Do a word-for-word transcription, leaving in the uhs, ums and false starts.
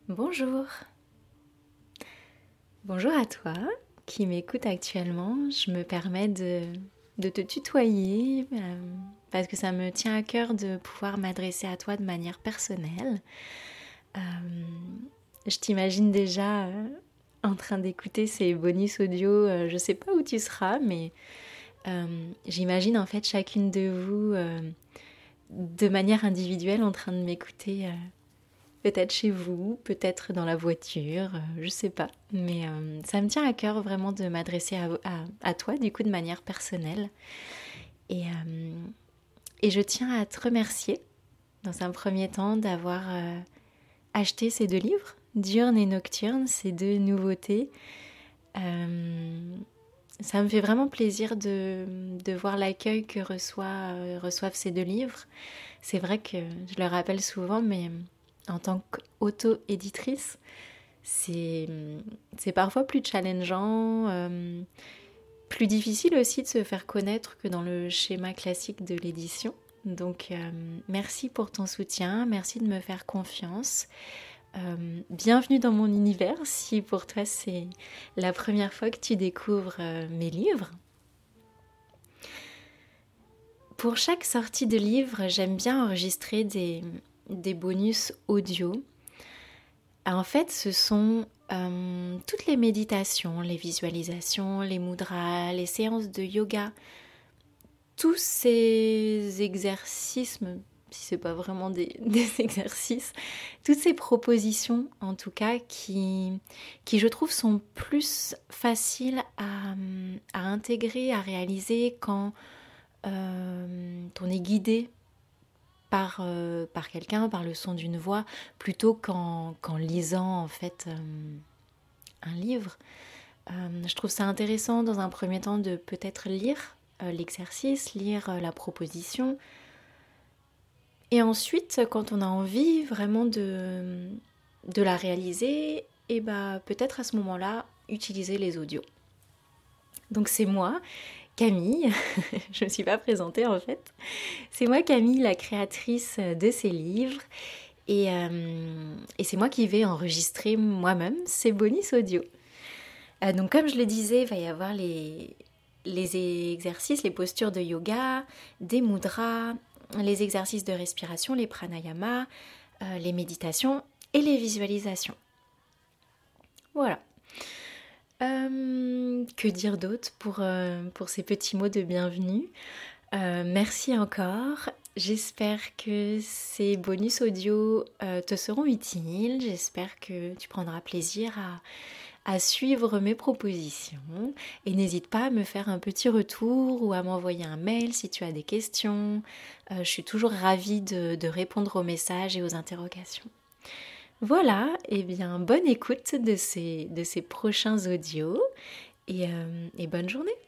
Bonjour. Bonjour à toi qui m'écoute actuellement. Je me permets de, de te tutoyer euh, parce que ça me tient à cœur de pouvoir m'adresser à toi de manière personnelle. Euh, je t'imagine déjà euh, en train d'écouter ces bonus audio. Euh, je sais pas où tu seras, mais euh, j'imagine en fait chacune de vous euh, de manière individuelle en train de m'écouter. Euh, Peut-être chez vous, peut-être dans la voiture, euh, je sais pas. Mais euh, ça me tient à cœur vraiment de m'adresser à, à, à toi, du coup, de manière personnelle. Et, euh, et je tiens à te remercier, dans un premier temps, d'avoir euh, acheté ces deux livres, Diurne et Nocturne, ces deux nouveautés. Euh, ça me fait vraiment plaisir de, de voir l'accueil que reçoit, euh, reçoivent ces deux livres. C'est vrai que je le rappelle souvent, mais en tant qu'auto-éditrice, c'est, c'est parfois plus challengeant, euh, plus difficile aussi de se faire connaître que dans le schéma classique de l'édition. Donc euh, merci pour ton soutien, merci de me faire confiance. Euh, bienvenue dans mon univers si pour toi c'est la première fois que tu découvres euh, mes livres. Pour chaque sortie de livre, j'aime bien enregistrer des, des bonus audio. En fait, ce sont euh, toutes les méditations, les visualisations, les mudras, les séances de yoga, tous ces exercices, même si c'est pas vraiment des, des exercices, toutes ces propositions en tout cas qui, qui je trouve sont plus faciles à, à intégrer, à réaliser quand euh, on est guidé par, euh, par quelqu'un, par le son d'une voix, plutôt qu'en, qu'en lisant en fait euh, un livre. Euh, je trouve ça intéressant dans un premier temps de peut-être lire euh, l'exercice, lire euh, la proposition. Et ensuite, quand on a envie vraiment de, de la réaliser, et bah, peut-être à ce moment-là, utiliser les audios. Donc c'est moi, Camille, je ne me suis pas présentée en fait. C'est moi Camille, la créatrice de ces livres. Et, euh, et c'est moi qui vais enregistrer moi-même ces bonus audio. Euh, donc comme je le disais, il va y avoir les, les exercices, les postures de yoga, des mudras, les exercices de respiration, les pranayamas, euh, les méditations et les visualisations. Voilà. Euh, que dire d'autre pour, euh, pour ces petits mots de bienvenue. Euh, merci encore. J'espère que ces bonus audio euh, te seront utiles. J'espère que tu prendras plaisir à, à suivre mes propositions. Et n'hésite pas à me faire un petit retour ou à m'envoyer un mail si tu as des questions. Euh, je suis toujours ravie de, de répondre aux messages et aux interrogations. Voilà, et eh bien bonne écoute de ces, de ces prochains audios et, euh, et bonne journée.